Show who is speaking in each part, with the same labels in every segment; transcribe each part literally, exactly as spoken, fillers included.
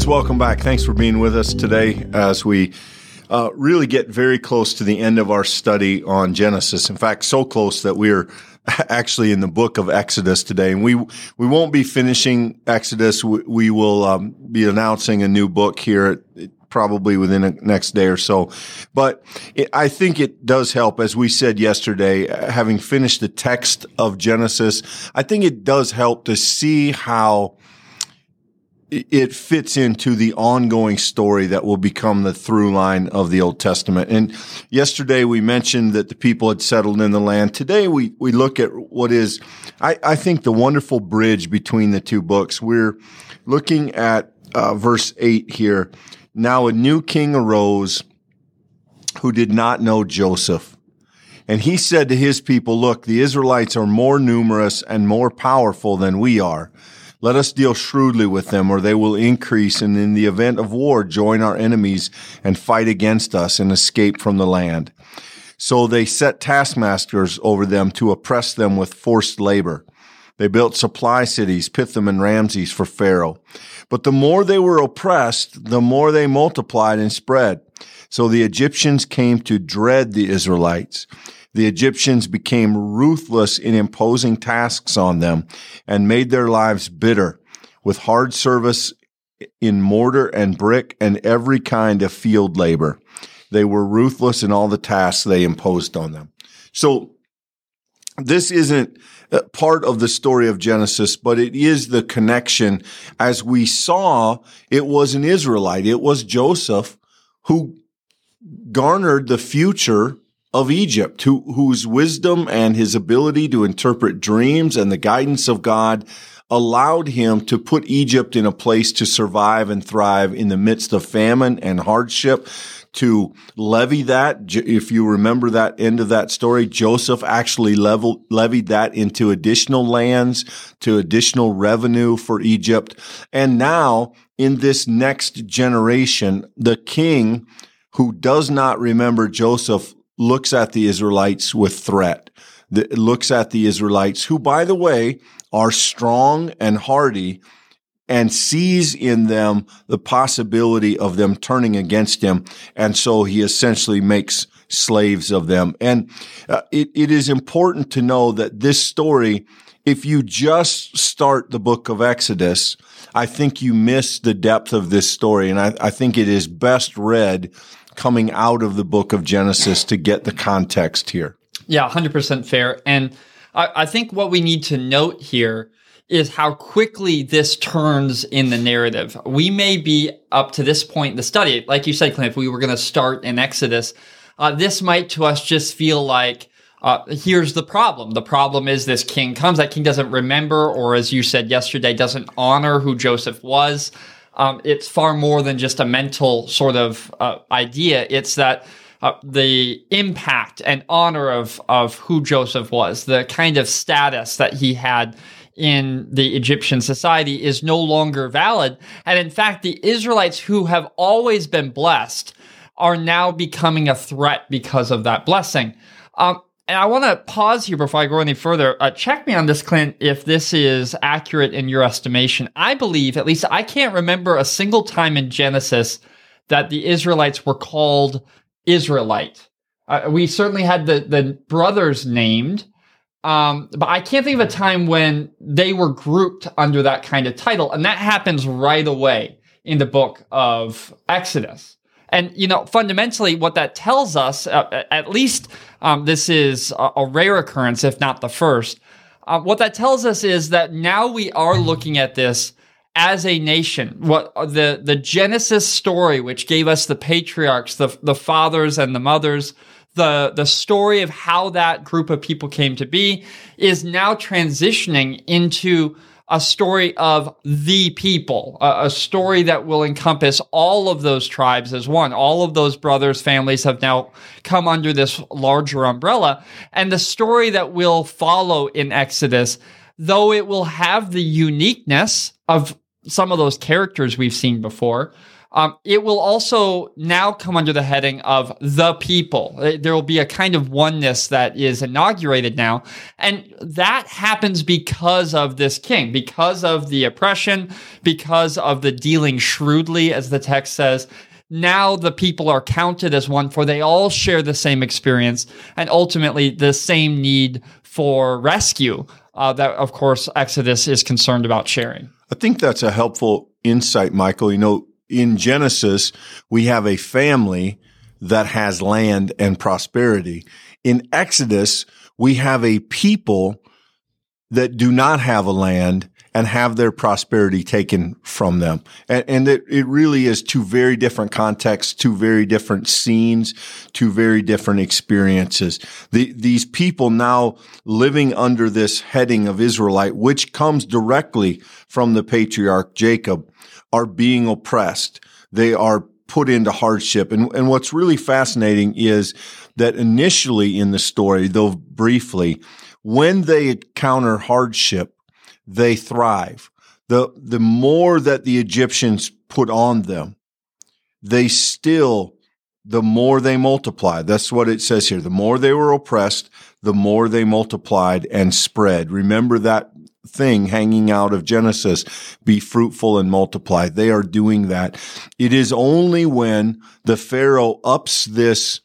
Speaker 1: friends, welcome back. Thanks for being with us today as we uh, really get very close to the end of our study on Genesis. In fact, so close that we're actually in the book of Exodus today. And we we won't be finishing Exodus. We, we will um, be announcing a new book here probably within the next day or so. But it, I think it does help, as we said yesterday, having finished the text of Genesis, I think it does help to see how it fits into the ongoing story that will become the through line of the Old Testament. And yesterday we mentioned that the people had settled in the land. Today we, we look at what is, I, I think, the wonderful bridge between the two books. We're looking at uh, verse eight here. Now a new king arose who did not know Joseph. And he said to his people, look, the Israelites are more numerous and more powerful than we are. Let us deal shrewdly with them, or they will increase, and in the event of war, join our enemies and fight against us and escape from the land. So they set taskmasters over them to oppress them with forced labor. They built supply cities, Pithom and Ramses, for Pharaoh. But the more they were oppressed, the more they multiplied and spread. So the Egyptians came to dread the Israelites. The Egyptians became ruthless in imposing tasks on them and made their lives bitter with hard service in mortar and brick and every kind of field labor. They were ruthless in all the tasks they imposed on them. So this isn't part of the story of Genesis, but it is the connection. As we saw, it was an Israelite. It was Joseph who garnered the future of Egypt, who, whose wisdom and his ability to interpret dreams and the guidance of God allowed him to put Egypt in a place to survive and thrive in the midst of famine and hardship, to levy that. If you remember that end of that story, Joseph actually level, levied that into additional lands, to additional revenue for Egypt. And now, in this next generation, the king who does not remember Joseph looks at the Israelites with threat. The, looks at the Israelites, who, by the way, are strong and hardy, and sees in them the possibility of them turning against him. And so he essentially makes slaves of them. And uh, it, it is important to know that this story, if you just start the book of Exodus, I think you miss the depth of this story. And I, I think it is best read coming out of the book of Genesis to get the context here.
Speaker 2: Yeah, one hundred percent fair. And I, I think what we need to note here is how quickly this turns in the narrative. We may be up to this point in the study, like you said, Clint, if we were going to start in Exodus, uh, this might to us just feel like, uh, here's the problem. The problem is this king comes, that king doesn't remember, or as you said yesterday, doesn't honor who Joseph was. Um, it's far more than just a mental sort of uh, idea. It's that uh, the impact and honor of, of who Joseph was, the kind of status that he had in the Egyptian society is no longer valid. And in fact, the Israelites who have always been blessed are now becoming a threat because of that blessing. Um, and I want to pause here before I go any further. Uh, check me on this, Clint, if this is accurate in your estimation. I believe, at least I can't remember a single time in Genesis that the Israelites were called Israelite. Uh, we certainly had the, the brothers named, Um, but I can't think of a time when they were grouped under that kind of title. And that happens right away in the book of Exodus. And, you know, fundamentally what that tells us, uh, at least um, this is a, a rare occurrence, if not the first, uh, what that tells us is that now we are looking at this as a nation. What the, the Genesis story, which gave us the patriarchs, the, the fathers and the mothers, The, the story of how that group of people came to be is now transitioning into a story of the people, a, a story that will encompass all of those tribes as one. All of those brothers, families have now come under this larger umbrella. And the story that will follow in Exodus, though it will have the uniqueness of some of those characters we've seen before, Um, it will also now come under the heading of the people. There will be a kind of oneness that is inaugurated now. And that happens because of this king, because of the oppression, because of the dealing shrewdly, as the text says. Now the people are counted as one, for they all share the same experience and ultimately the same need for rescue uh, that, of course, Exodus is concerned about sharing.
Speaker 1: I think that's a helpful insight, Michael. You know, in Genesis, we have a family that has land and prosperity. In Exodus, we have a people that do not have a land and have their prosperity taken from them. And, and it, it really is two very different contexts, two very different scenes, two very different experiences. The, these people now living under this heading of Israelite, which comes directly from the patriarch Jacob, are being oppressed. They are put into hardship. And, and what's really fascinating is that initially in the story, though briefly, when they encounter hardship, they thrive. The, the more that the Egyptians put on them, they still, the more they multiplied. That's what it says here. The more they were oppressed, the more they multiplied and spread. Remember that thing hanging out of Genesis, be fruitful and multiply. They are doing that. It is only when the Pharaoh ups this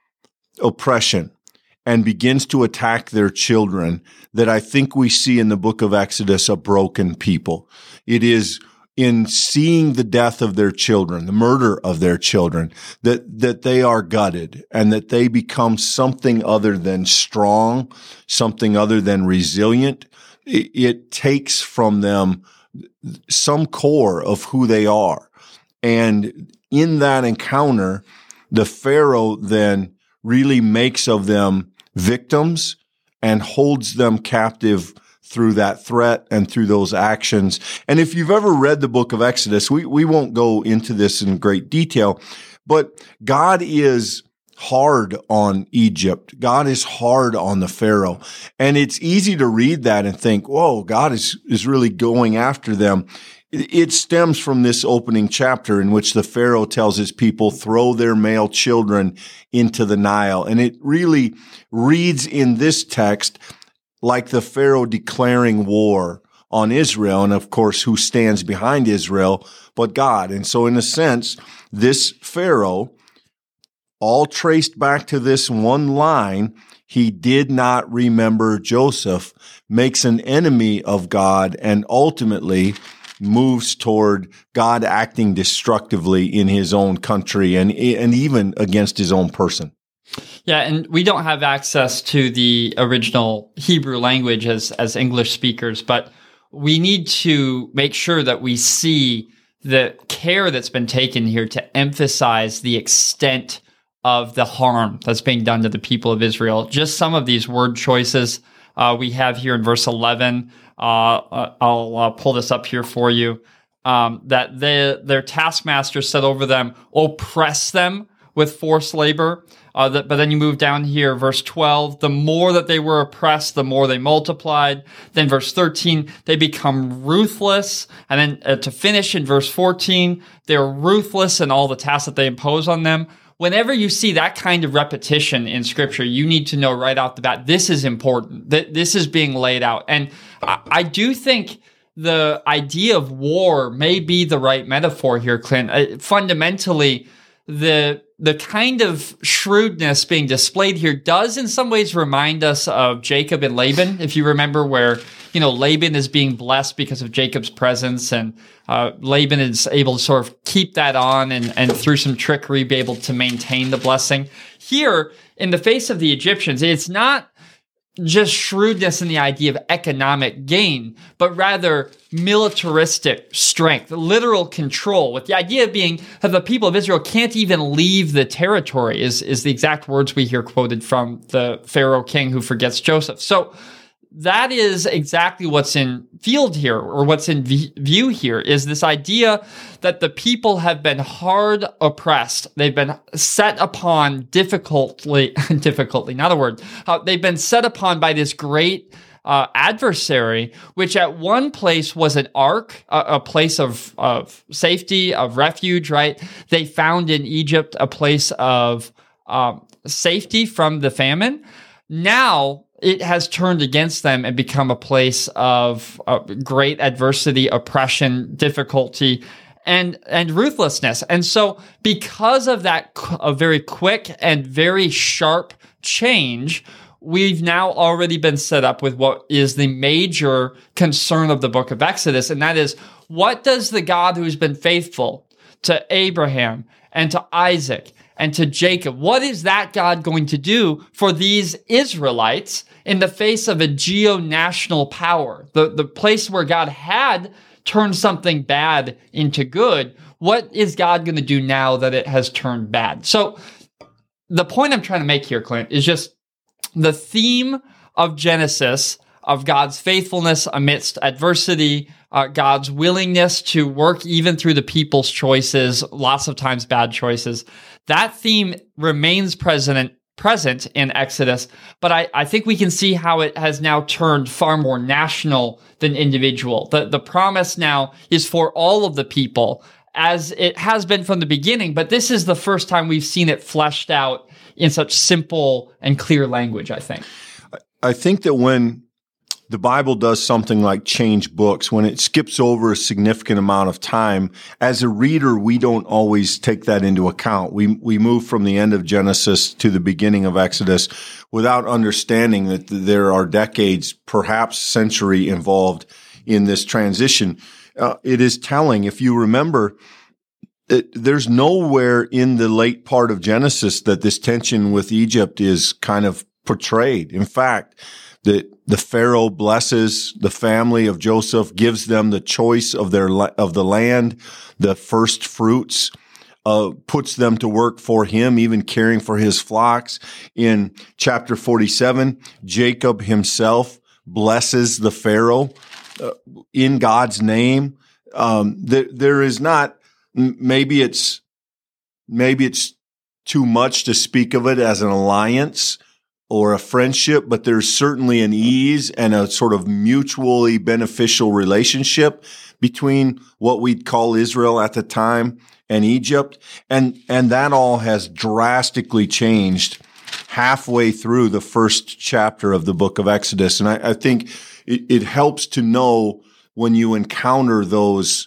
Speaker 1: oppression and begins to attack their children that I think we see in the book of Exodus a broken people. It is in seeing the death of their children, the murder of their children, that, that they are gutted and that they become something other than strong, something other than resilient. It, it takes from them some core of who they are. And in that encounter, the Pharaoh then really makes of them victims and holds them captive through that threat and through those actions. And if you've ever read the book of Exodus, we, we won't go into this in great detail, but God is hard on Egypt. God is hard on the Pharaoh. And it's easy to read that and think, whoa, God is, is really going after them. It stems from this opening chapter in which the Pharaoh tells his people, throw their male children into the Nile. And it really reads in this text like the Pharaoh declaring war on Israel. And of course, who stands behind Israel but God. And so in a sense, this Pharaoh, all traced back to this one line, he did not remember Joseph, makes an enemy of God, and ultimately moves toward God acting destructively in his own country and and even against his own person.
Speaker 2: Yeah, and we don't have access to the original Hebrew language as as English speakers, but we need to make sure that we see the care that's been taken here to emphasize the extent of the harm that's being done to the people of Israel. Just some of these word choices uh, we have here in verse eleven. Uh, I'll uh, pull this up here for you. Um, that they, their taskmasters set over them, oppress them with forced labor. Uh, that, but then you move down here, verse twelve, the more that they were oppressed, the more they multiplied. Then verse thirteen, they become ruthless. And then uh, to finish in verse fourteen, they're ruthless in all the tasks that they impose on them. Whenever you see that kind of repetition in Scripture, you need to know right off the bat, this is important, that this is being laid out. And I, I do think the idea of war may be the right metaphor here, Clint. Uh, fundamentally, the the kind of shrewdness being displayed here does in some ways remind us of Jacob and Laban, if you remember, where, you know, Laban is being blessed because of Jacob's presence, and uh, Laban is able to sort of keep that on and, and through some trickery be able to maintain the blessing. Here, in the face of the Egyptians, it's not just shrewdness in the idea of economic gain, but rather militaristic strength, literal control, with the idea being that the people of Israel can't even leave the territory, is, is the exact words we hear quoted from the Pharaoh king who forgets Joseph. So that is exactly what's in field here, or what's in view here, is this idea that the people have been hard oppressed. They've been set upon difficultly, difficultly, not a word. Uh, they've been set upon by this great uh, adversary, which at one place was an ark, a, a place of, of safety, of refuge, right? They found in Egypt a place of um, safety from the famine. Now it has turned against them and become a place of uh, great adversity, oppression, difficulty, and and ruthlessness. And so because of that a very quick and very sharp change, we've now already been set up with what is the major concern of the book of Exodus, and that is, what does the God who's been faithful to Abraham and to Isaac and to Jacob, what is that God going to do for these Israelites in the face of a geo-national power, the, the place where God had turned something bad into good? What is God going to do now that it has turned bad? So the point I'm trying to make here, Clint, is just the theme of Genesis, of God's faithfulness amidst adversity, uh, God's willingness to work even through the people's choices, lots of times bad choices. That theme remains present, present in Exodus, but I, I think we can see how it has now turned far more national than individual. The, the promise now is for all of the people, as it has been from the beginning, but this is the first time we've seen it fleshed out in such simple and clear language, I think.
Speaker 1: I think that when the Bible does something like change books, when it skips over a significant amount of time, as a reader, we don't always take that into account. We we move from the end of Genesis to the beginning of Exodus without understanding that there are decades, perhaps century involved in this transition. Uh, it is telling, if you remember, It, there's nowhere in the late part of Genesis that this tension with Egypt is kind of portrayed. In fact, the, the Pharaoh blesses the family of Joseph, gives them the choice of their, of the land, the first fruits, uh, puts them to work for him, even caring for his flocks. In chapter forty-seven, Jacob himself blesses the Pharaoh uh, in God's name. Um, there, there is not, Maybe it's maybe it's too much to speak of it as an alliance or a friendship, but there's certainly an ease and a sort of mutually beneficial relationship between what we'd call Israel at the time and Egypt. And, and that all has drastically changed halfway through the first chapter of the book of Exodus. And I, I think it, it helps to know when you encounter those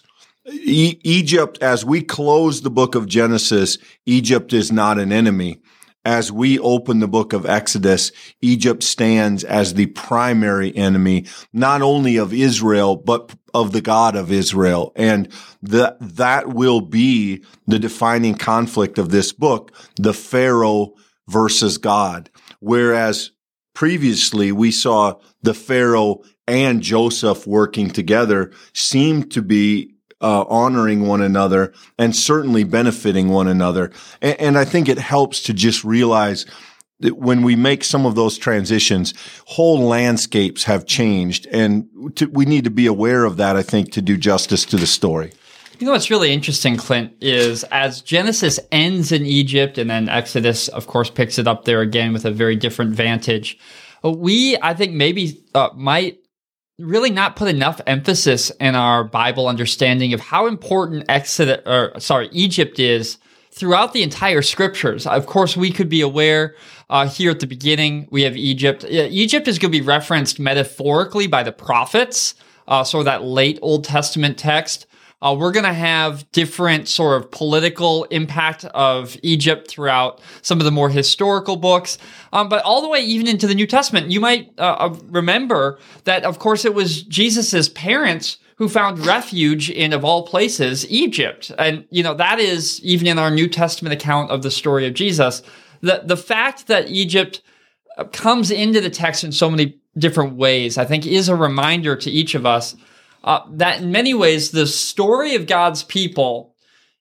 Speaker 1: E- Egypt, as we close the book of Genesis, Egypt is not an enemy. As we open the book of Exodus, Egypt stands as the primary enemy, not only of Israel, but of the God of Israel. And that, that will be the defining conflict of this book, the Pharaoh versus God. Whereas previously we saw the Pharaoh and Joseph working together, seemed to be Uh, honoring one another and certainly benefiting one another. And, and I think it helps to just realize that when we make some of those transitions, whole landscapes have changed. And to, we need to be aware of that, I think, to do justice to the story.
Speaker 2: You know what's really interesting, Clint, is as Genesis ends in Egypt and then Exodus, of course, picks it up there again with a very different vantage, we, I think, maybe uh, might really not put enough emphasis in our Bible understanding of how important Exodus, or sorry, Egypt is throughout the entire scriptures. Of course, we could be aware uh, here at the beginning, we have Egypt. Egypt is going to be referenced metaphorically by the prophets, uh, sort of that late Old Testament text. Uh, we're going to have different sort of political impact of Egypt throughout some of the more historical books. Um, but all the way even into the New Testament, you might uh, remember that, of course, it was Jesus's parents who found refuge in, of all places, Egypt. And, you know, that is, even in our New Testament account of the story of Jesus, the, the fact that Egypt comes into the text in so many different ways, I think, is a reminder to each of us Uh, that in many ways, the story of God's people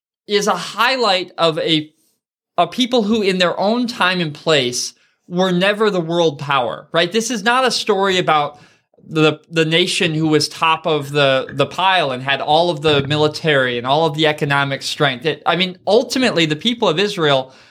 Speaker 2: is a highlight of a, a people who in their own time and place were never the world power, right? This is not a story about the the nation who was top of the, the pile and had all of the military and all of the economic strength. It, I mean, ultimately, the people of Israel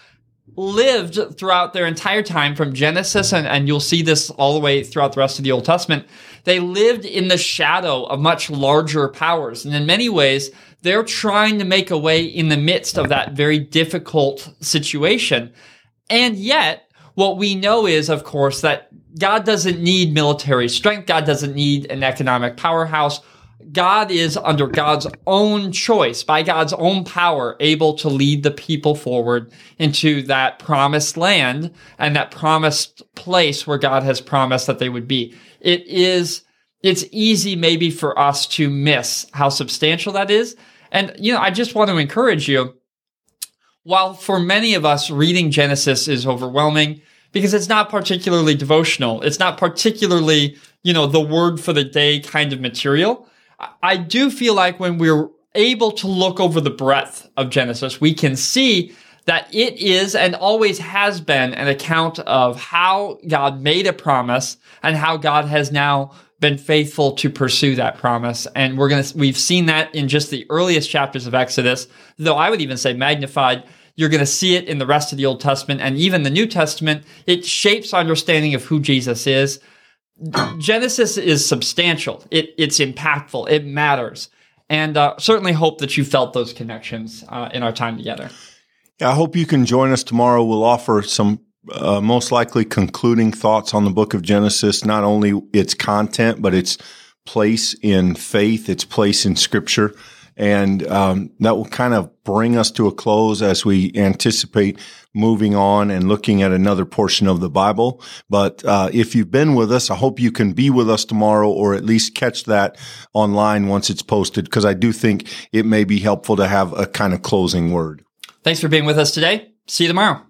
Speaker 2: lived throughout their entire time from Genesis, and, and you'll see this all the way throughout the rest of the Old Testament. They lived in the shadow of much larger powers. And in many ways, they're trying to make a way in the midst of that very difficult situation. And yet, what we know is, of course, that God doesn't need military strength. God doesn't need an economic powerhouse. God is, under God's own choice, by God's own power, able to lead the people forward into that promised land and that promised place where God has promised that they would be. It is, it's easy maybe for us to miss how substantial that is. And, you know, I just want to encourage you, while for many of us reading Genesis is overwhelming because it's not particularly devotional, it's not particularly, you know, the word for the day kind of material, I do feel like when we're able to look over the breadth of Genesis, we can see that it is and always has been an account of how God made a promise and how God has now been faithful to pursue that promise. And we're going to, we've seen that in just the earliest chapters of Exodus, though I would even say magnified. You're going to see it in the rest of the Old Testament and even the New Testament. It shapes our understanding of who Jesus is. Genesis is substantial. It, it's impactful. It matters. And uh, certainly hope that you felt those connections uh, in our time together.
Speaker 1: Yeah, I hope you can join us tomorrow. We'll offer some uh, most likely concluding thoughts on the book of Genesis, not only its content, but its place in faith, its place in Scripture. And um, that will kind of bring us to a close as we anticipate moving on and looking at another portion of the Bible. But uh, if you've been with us, I hope you can be with us tomorrow or at least catch that online once it's posted, because I do think it may be helpful to have a kind of closing word.
Speaker 2: Thanks for being with us today. See you tomorrow.